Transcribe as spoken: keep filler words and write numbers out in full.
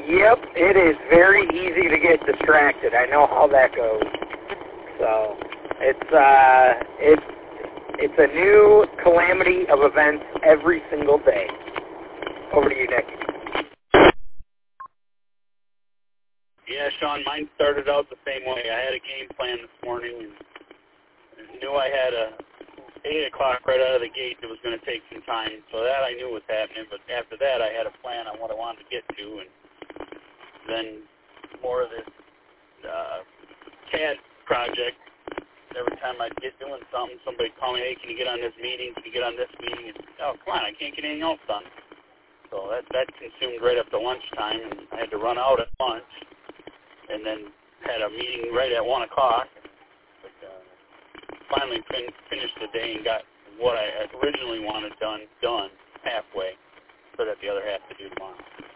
Yep, it is very easy to get distracted. I know how that goes. So it's uh, it's it's a new calamity of events every single day. Over to you, Nick. Yeah, Sean, mine started out the same way. I had a game plan this morning and knew I had a eight o'clock right out of the gate that was going to take some time. So that I knew was happening. But after that, I had a plan on what I wanted to get to, and then more of this uh, C A D project. Every time I'd get doing something, somebody'd call me, hey, can you get on this meeting? Can you get on this meeting? And, oh, come on, I can't get anything else done. So that, that consumed right up to lunchtime, and I had to run out at lunch, and then had a meeting right at one o'clock. But uh, finally fin- finished the day and got what I originally wanted done, done halfway, so that the other half to do tomorrow.